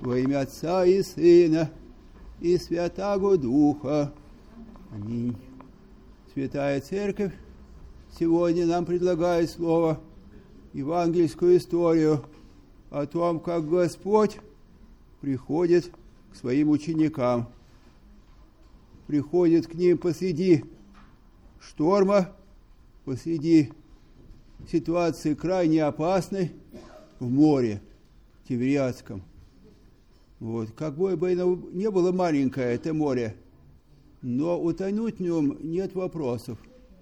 Во имя Отца и Сына и Святаго Духа. Аминь. Святая Церковь сегодня нам предлагает слово, евангельскую историю о том, как Господь приходит к своим ученикам, приходит к ним посреди шторма, посреди ситуации крайне опасной в море Тивериадском. Вот. Как бы оно не было маленькое, это море, но утонуть в нем нет вопросов.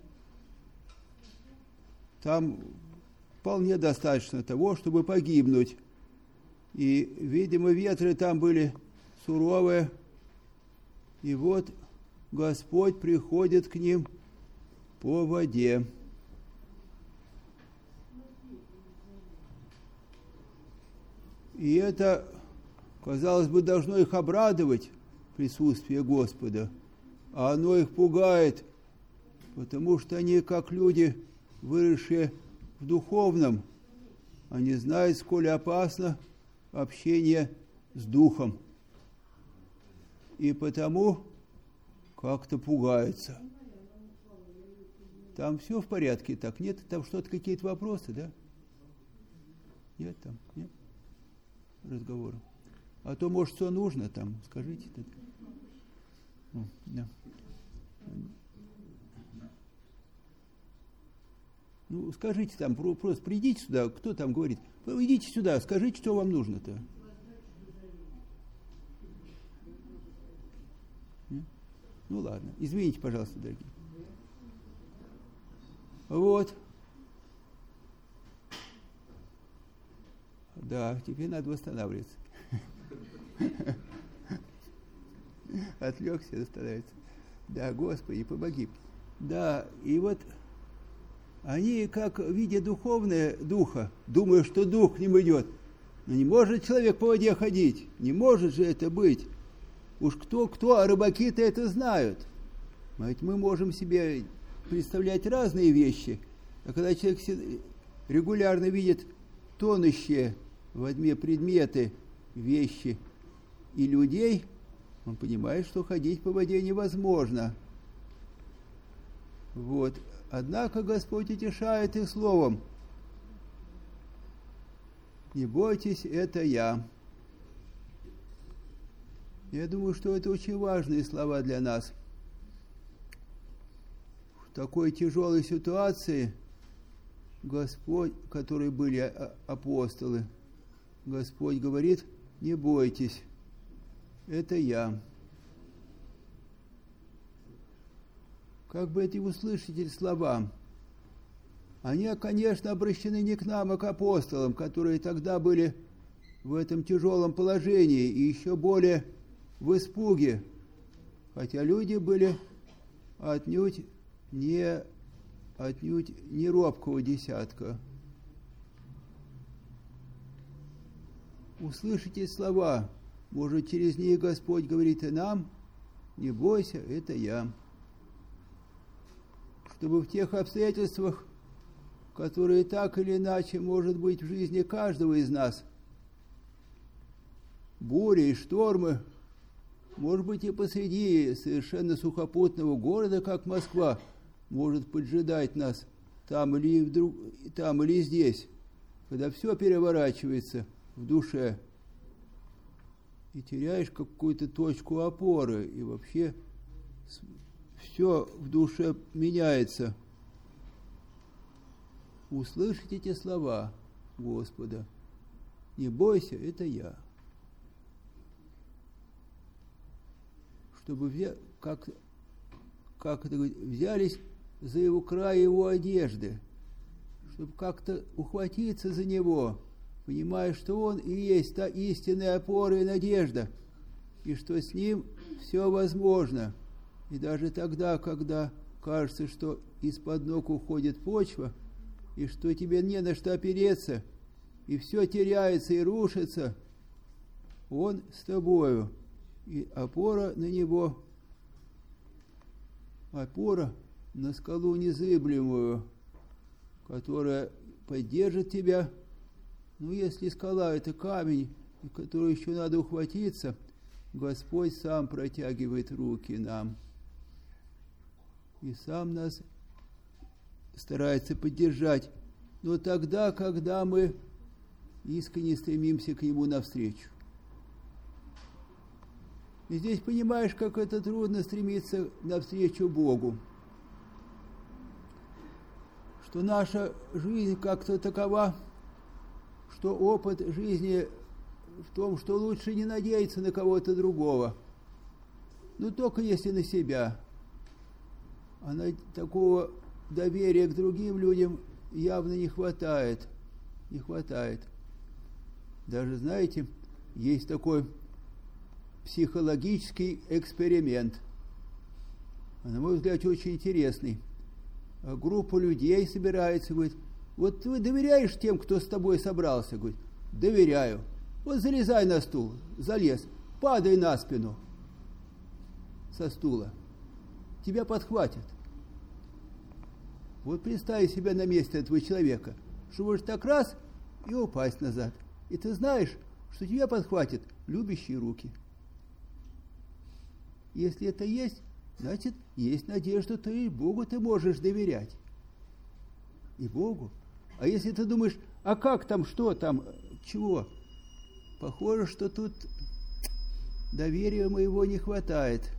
Там вполне достаточно того, чтобы погибнуть. И, видимо, ветры там были суровые. И вот Господь приходит к ним по воде. И это, казалось бы, должно их обрадовать, присутствие Господа. А оно их пугает, потому что они, как люди, выросшие в духовном, они знают, сколь опасно общение с Духом. И потому как-то пугаются. Там все в порядке, так? Нет? Там что-то, какие-то вопросы, да? Нет там? Нет? Разговоров. А то, может, что нужно там, скажите. Да. Ну, скажите там, просто придите сюда, кто там говорит, идите сюда, скажите, что вам нужно-то. Ну, ладно, извините, пожалуйста, дорогие. Вот. Да, теперь надо восстанавливаться. Отвлекся, становится. Да, Господи, помоги. Да, и вот они, как видя духовное духа, думают, что дух к ним идет. Но не может человек по воде ходить. Не может же это быть. Уж кто, а рыбаки-то это знают. Ведь мы можем себе представлять разные вещи. А когда человек регулярно видит тонущие в воде предметы, вещи и людей, он понимает, что ходить по воде невозможно. Вот. Однако Господь утешает их словом: «Не бойтесь, это я». Я думаю, что это очень важные слова для нас. В такой тяжелой ситуации Господь, в которой были апостолы, Господь говорит: «Не бойтесь, это я». Как бы эти услышать эти слова? Они, конечно, обращены не к нам, а к апостолам, которые тогда были в этом тяжелом положении и еще более в испуге, хотя люди были отнюдь не робкого десятка. Услышите слова, может, через них Господь говорит и нам: «Не бойся, это я». Чтобы в тех обстоятельствах, которые так или иначе, может быть, в жизни каждого из нас, бури и штормы, может быть, и посреди совершенно сухопутного города, как Москва, может поджидать нас там или здесь, когда все переворачивается в душе, и теряешь какую-то точку опоры, и вообще все в душе меняется. Услышите эти слова Господа: «Не бойся, это я». Чтобы взялись за его край его одежды, чтобы как-то ухватиться за него, понимая, что он и есть та истинная опора и надежда, и что с ним все возможно. И даже тогда, когда кажется, что из-под ног уходит почва, и что тебе не на что опереться, и все теряется и рушится, он с тобою, и опора на него, опора на скалу незыблемую, которая поддержит тебя. Ну, если скала – это камень, и которую еще надо ухватиться, Господь сам протягивает руки нам. И сам нас старается поддержать. Но тогда, когда мы искренне стремимся к Нему навстречу. И здесь понимаешь, как это трудно стремиться навстречу Богу. Что наша жизнь как-то такова, что опыт жизни в том, что лучше не надеяться на кого-то другого. Но только если на себя. А такого доверия к другим людям явно не хватает. Не хватает. Даже, знаете, есть такой психологический эксперимент. На мой взгляд, очень интересный. Группа людей собирается, говорит, вот ты доверяешь тем, кто с тобой собрался? Говорит, доверяю. Вот залезай на стул, залез, падай на спину со стула. Тебя подхватят. Вот представь себя на месте этого человека, что можешь так раз и упасть назад. И ты знаешь, что тебя подхватят любящие руки. Если это есть, значит, есть надежда, то и Богу ты можешь доверять. И Богу. А если ты думаешь, а как там, что там, чего? Похоже, что тут доверия моего не хватает.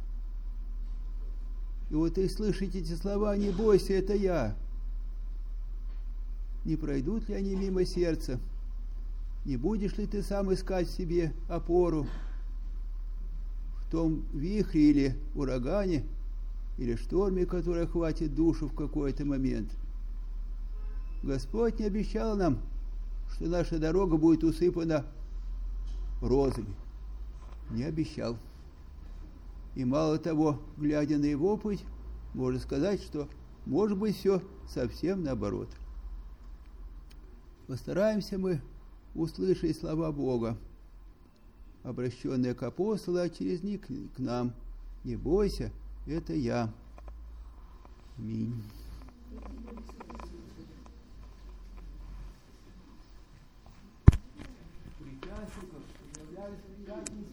И вот и слышите эти слова, не бойся, это я. Не пройдут ли они мимо сердца? Не будешь ли ты сам искать в себе опору в том вихре или урагане, или шторме, который охватит душу в какой-то момент? Господь не обещал нам, что наша дорога будет усыпана розами. Не обещал. И мало того, глядя на его путь, можно сказать, что может быть все совсем наоборот. Постараемся мы услышать слова Бога, обращенные к апостолу, а через них к нам. Не бойся, это я. Аминь. Причастников являются